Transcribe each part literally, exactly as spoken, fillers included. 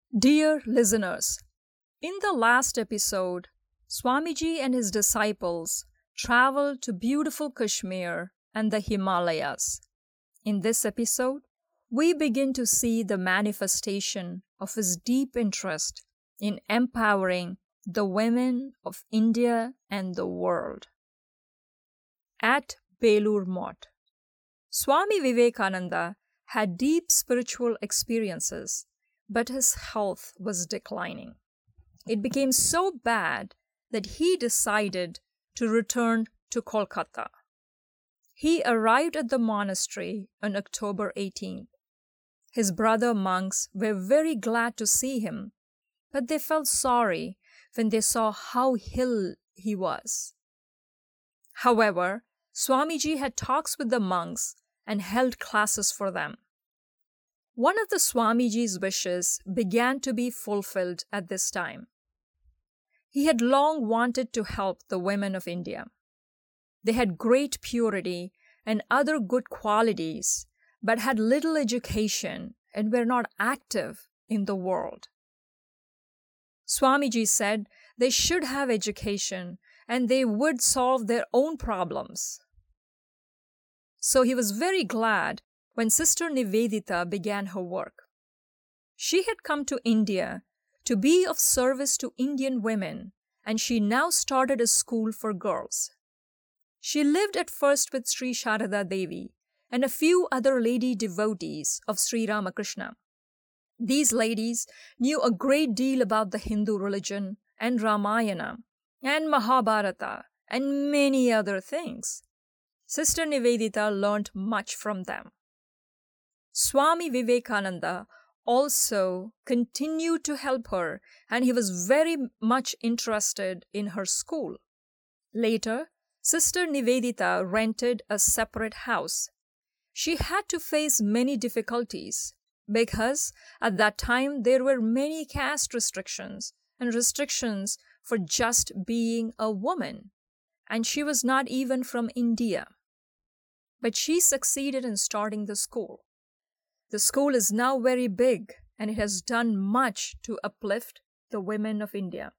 Dear listeners, in the last episode, Swamiji and his disciples traveled to beautiful Kashmir and the Himalayas. In this episode, we begin to see the manifestation of his deep interest in empowering the women of India and the world. At Belur Math, Swami Vivekananda had deep spiritual experiences, but his health was declining. It became so bad that he decided to return to Kolkata. He arrived at the monastery on October eighteenth. His brother monks were very glad to see him, but they felt sorry when they saw how ill he was. However, Swamiji had talks with the monks and held classes for them. One of the Swamiji's wishes began to be fulfilled at this time. He had long wanted to help the women of India. They had great purity and other good qualities, but had little education and were not active in the world. Swamiji said they should have education and they would solve their own problems. So he was very glad when Sister Nivedita began her work. She had come to India to be of service to Indian women, and she now started a school for girls. She lived at first with Sri Sharada Devi and a few other lady devotees of Sri Ramakrishna. These ladies knew a great deal about the Hindu religion and Ramayana and Mahabharata and many other things. Sister Nivedita learned much from them. Swami Vivekananda also continued to help her, and he was very much interested in her school. Later, Sister Nivedita rented a separate house. She had to face many difficulties because at that time there were many caste restrictions and restrictions for just being a woman, and she was not even from India. But she succeeded in starting the school. The school is now very big and it has done much to uplift the women of India.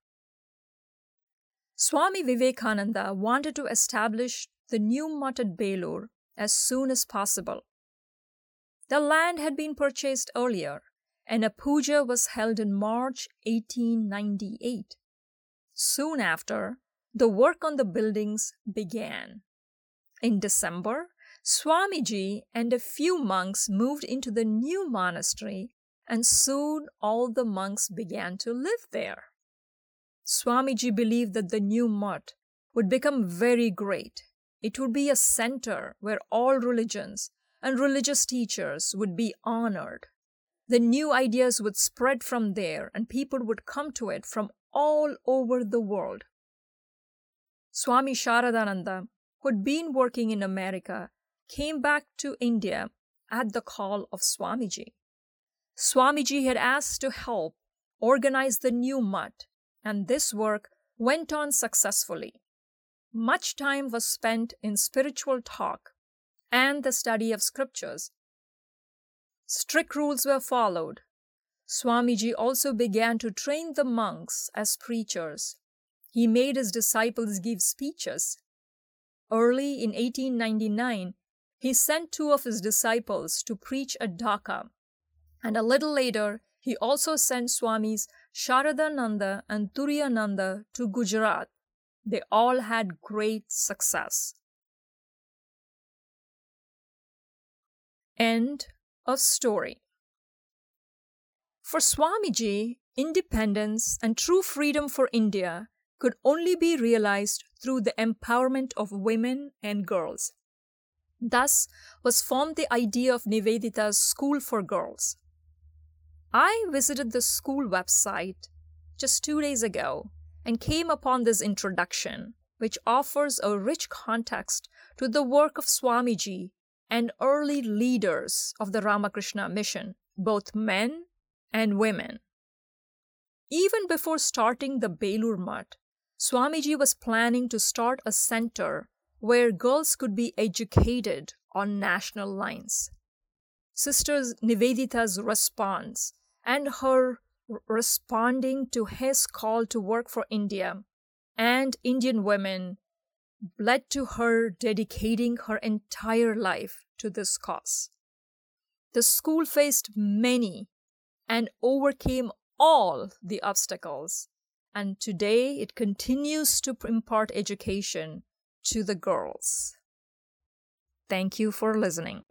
Swami Vivekananda wanted to establish the new Math at Belur as soon as possible. The land had been purchased earlier and a puja was held in March eighteen ninety-eight. Soon after, the work on the buildings began. In December, Swamiji and a few monks moved into the new monastery, and soon all the monks began to live there. Swamiji believed that the new Math would become very great. It would be a center where all religions and religious teachers would be honored. The new ideas would spread from there, and people would come to it from all over the world. Swami Sharadananda, who had been working in America, came back to India at the call of Swamiji. Swamiji had asked to help organize the new Math, and this work went on successfully. Much time was spent in spiritual talk and the study of scriptures. Strict rules were followed. Swamiji also began to train the monks as preachers. He made his disciples give speeches. Early in eighteen ninety-nine, he sent two of his disciples to preach at Dhaka, and a little later, he also sent Swamis Sharadananda and Turiyananda to Gujarat. They all had great success. End of story. For Swamiji, independence and true freedom for India could only be realized through the empowerment of women and girls. Thus was formed the idea of Nivedita's School for Girls. I visited the school website just two days ago and came upon this introduction, which offers a rich context to the work of Swamiji and early leaders of the Ramakrishna mission, both men and women. Even before starting the Belur Math, Swamiji was planning to start a center where girls could be educated on national lines. Sister Nivedita's response and her responding to his call to work for India and Indian women led to her dedicating her entire life to this cause. The school faced many and overcame all the obstacles, and today it continues to impart education to the girls. Thank you for listening.